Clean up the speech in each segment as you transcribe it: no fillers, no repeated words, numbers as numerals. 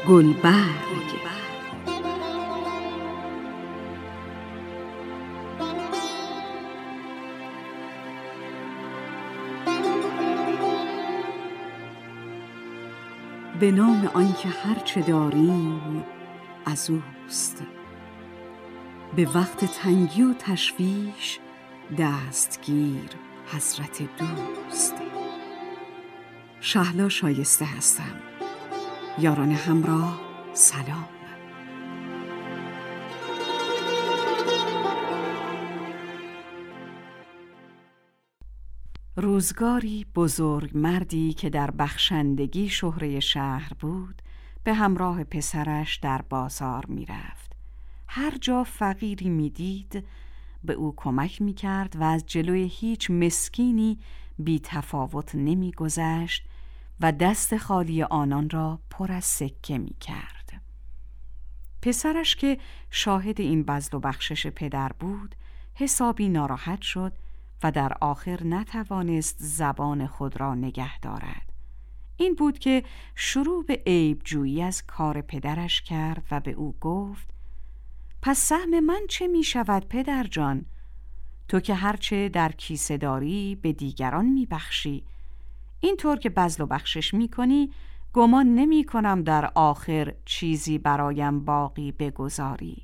گلبرگ. به نام آنکه هرچه داریم از اوست، به وقت تنگی و تشویش دستگیر حضرت دوست. شهلا شایسته هستم. یاران همراه سلام. روزگاری بزرگ مردی که در بخشندگی شهره شهر بود به همراه پسرش در بازار می رفت. هر جا فقیری می دید به او کمک می کرد و از جلوی هیچ مسکینی بی تفاوت نمی گذشت و دست خالی آنان را پر از سکه می کرد. پسرش که شاهد این بذل و بخشش پدر بود حسابی ناراحت شد و در آخر نتوانست زبان خود را نگه دارد. این بود که شروع به عیب جویی از کار پدرش کرد و به او گفت: پس سهم من چه می شود پدر جان؟ تو که هرچه در کیسه داری به دیگران می بخشی. اینطور که بذل و بخشش می کنی گمان نمی کنم در آخر چیزی برایم باقی بگذاری.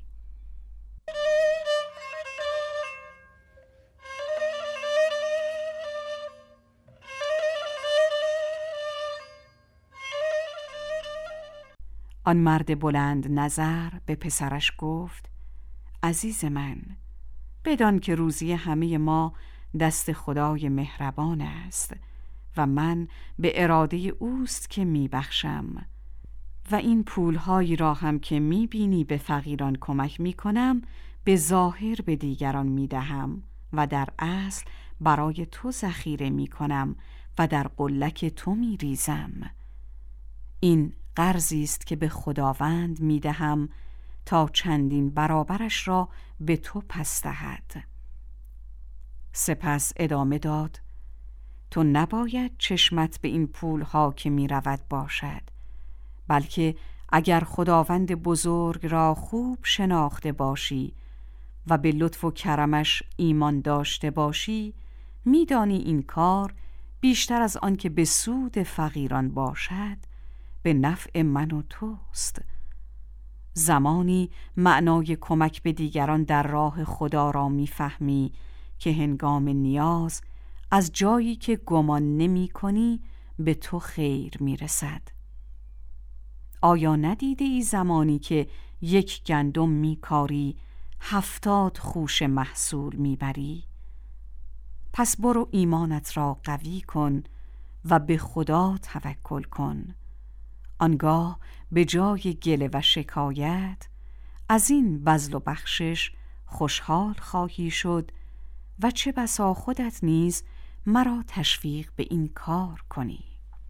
آن مرد بلند نظر به پسرش گفت: عزیز من، بدان که روزی همه ما دست خدای مهربان است و من به اراده اوست که می بخشم و این پولهایی را هم که می بینی به فقیران کمک می کنم به ظاهر به دیگران می دهم و در اصل برای تو ذخیره می کنم و در قلک تو می ریزم. این قرضی است که به خداوند می دهم تا چندین برابرش را به تو پس دهد. سپس ادامه داد: تو نباید چشمت به این پولها که می رود باشد، بلکه اگر خداوند بزرگ را خوب شناخته باشی و به لطف و کرمش ایمان داشته باشی، می دانی این کار بیشتر از آن که به سود فقیران باشد به نفع من و توست. زمانی معنای کمک به دیگران در راه خدا را می‌فهمی که هنگام نیاز از جایی که گمان نمی کنی به تو خیر میرسد. آیا ندیده ای زمانی که یک گندم میکاری 70 خوشه محصول میبری؟ پس برو ایمانت را قوی کن و به خدا توکل کن. آنگاه به جای گله و شکایت از این بذل و بخشش خوشحال خواهی شد و چه بسا خودت نیز مرا تشویق به این کار کنی.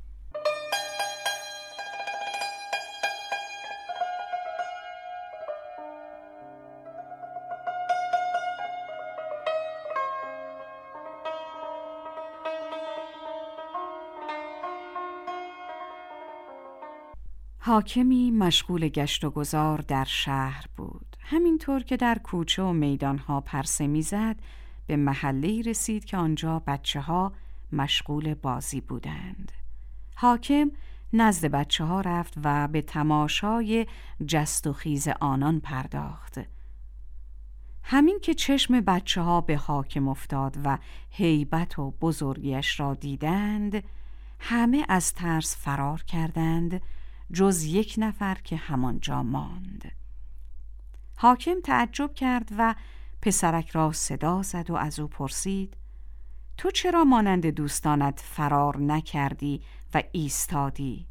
حاکمی مشغول گشت و گذار در شهر بود. همینطور که در کوچه و میدانها پرسه می‌زد به محله‌ای رسید که آنجا بچه‌ها مشغول بازی بودند. حاکم نزد بچه‌ها رفت و به تماشای جست و خیز آنان پرداخت. همین که چشم بچه‌ها به حاکم افتاد و هیبت و بزرگیش را دیدند، همه از ترس فرار کردند جز یک نفر که همانجا ماند. حاکم تعجب کرد و پسرک را صدا زد و از او پرسید: تو چرا مانند دوستانت فرار نکردی و ایستادی؟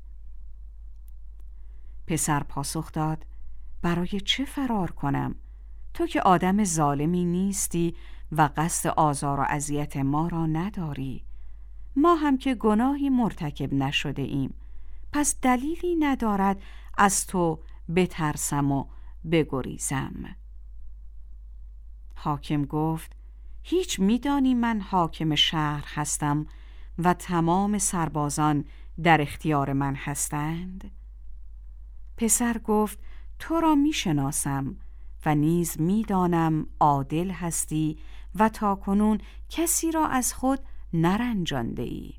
پسر پاسخ داد: برای چه فرار کنم؟ تو که آدم ظالمی نیستی و قصد آزار و اذیت ما را نداری. ما هم که گناهی مرتکب نشده ایم، پس دلیلی ندارد از تو بترسم و بگریزم. حاکم گفت: هیچ میدانی من حاکم شهر هستم و تمام سربازان در اختیار من هستند؟ پسر گفت تو را می شناسم و نیز می دانم عادل هستی و تاکنون کسی را از خود نرنجانده ای.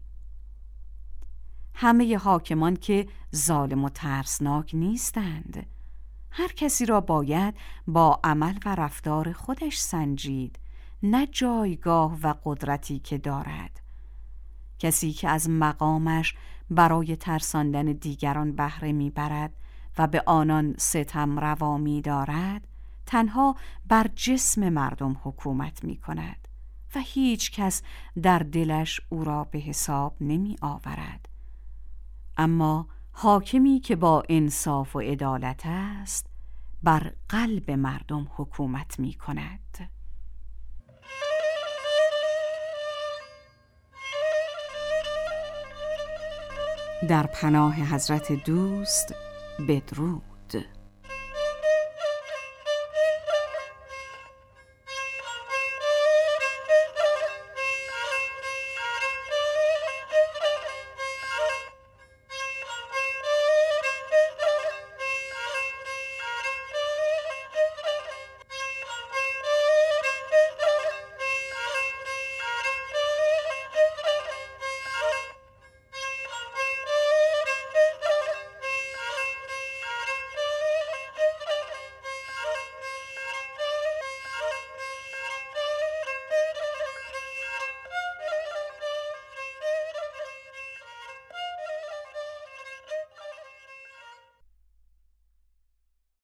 همه حاکمان که ظالم و ترسناک نیستند. هر کسی را باید با عمل و رفتار خودش سنجید، نه جایگاه و قدرتی که دارد. کسی که از مقامش برای ترساندن دیگران بهره میبرد و به آنان ستم روا می‌دارد، تنها بر جسم مردم حکومت می‌کند و هیچ کس در دلش او را به حساب نمی آورد. اما حاکمی که با انصاف و عدالت است، بر قلب مردم حکومت می کند. در پناه حضرت دوست بدرود.